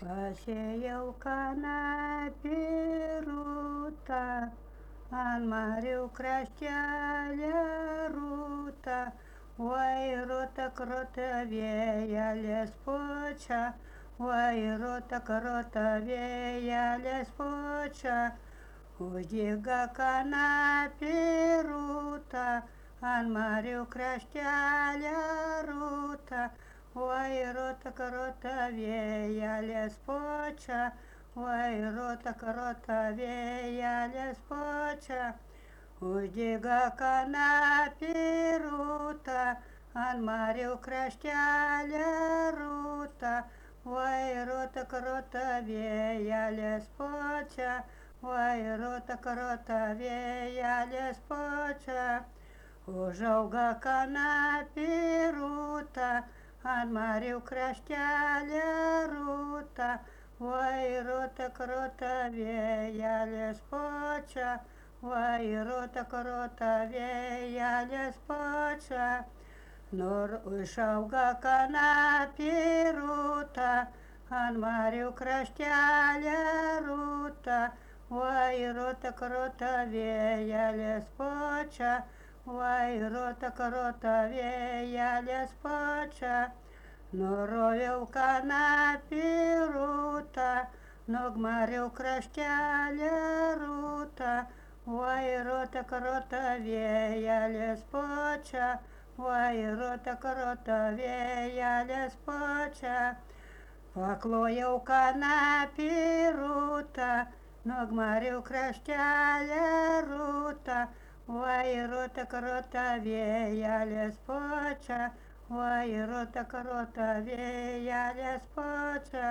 Pasėjau kanapį rūtą, ant marių kraštelį rūtą, oi rūta krota vėjelės pučia, oi rūta krota vėjelės pučia, uždyga kanapį rūtą, ant marių kraštelį rūtą. Oi, rota karota vėjelės pučia, oi, rota karota vėjelės pučia, uždyga kanapį rūtą, ant marių kraštelį rūtą, oi, rota karota vėjelės pučia, oi, rota karota vėjelės pučia, užauga kanapį rūtą, ant marių kraštelį rūtą, oi, rūta krota vėjelės pučia, oi, rūta krota vėjelės pučia, nor išauga kanapį rūtą, ant marių kraštelį rūtą, oi, rūta krota vėjelės pučia, oi, rūta krota vėjelės pučia, nuroviau kanapį rūtą, nugmariau kraštelį rūtą, oi, rūta krota vėjelės pučia, oi, rūta krota vėjelės pučia, paklojau kanapį rūtą, nugmariau kraštelį rūtą, oi, rūta krota vėjelės pučia, oi, rūta krota vėjelės pučia,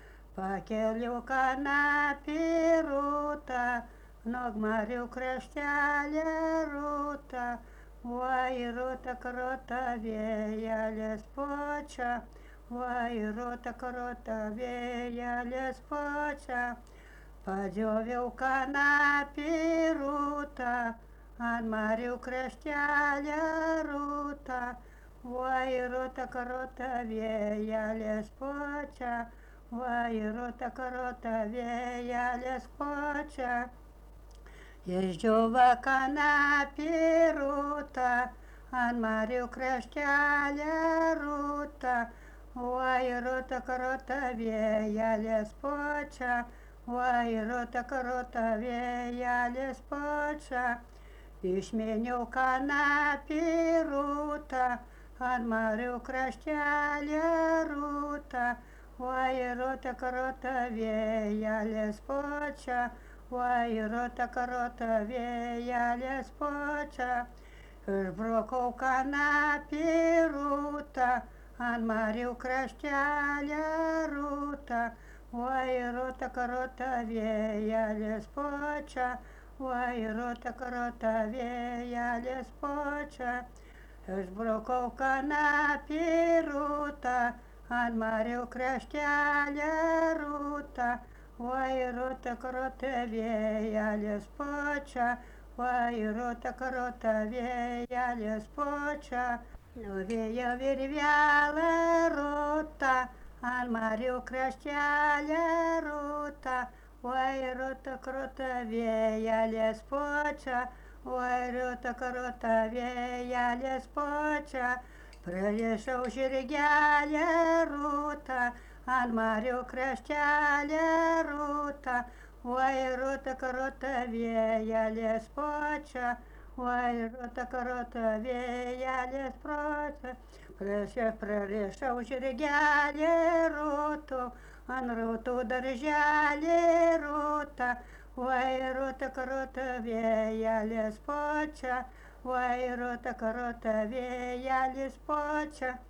pakeliu kanapį rūtą, nugmariau kraštelį rūtą, oi, rūta krota vėjelės pučia, oi, rūta krota vėjelės pučia, padžioviau kanapį rūtą, ant marių kraštelį rūtą, oi, rūta krota vėjelės pučia, oi, rūta krota vėjelės pučia, išdžiova kanapį rūtą, ant marių kraštelį rūtą, oi, rūta krota vėjelės pučia, oi, rūta krota vėjelės pučia, išmėniau kanapį rūtą, ant marių kraštelį rūtą, oi, rūta krota vėjelės pučia, oi, rūta krota vėjelės pučia, išbrokau kanapį rūtą, ant marių kraštelį rūtą, oi, rūta krota vėjelės pučia, oi, rūta krota vėjelės pučia, išbrokau kanapį rūtą, ant marių kraštelį rūtą, oi, rūta krota vėjelės pučia, oi, rūta krota vėjelės pučia, nuvėjo virvelę rūtą, ant marių kraštelį rūtą, oi, rūta krota vėjelės pučia, oi, rūta krota vėjelės pučia, pririšau žirgelį rūtą, ant marių kraštelį rūtą, oi, rūta krota vėjelės pučia, oi, rūta krota vėjelės pučia, pririšau žirgelį rūtų, ant rūtų darželį rūtą, oi, rūta krota vėjelės pučia, oi, rūta krota vėjelės pučia.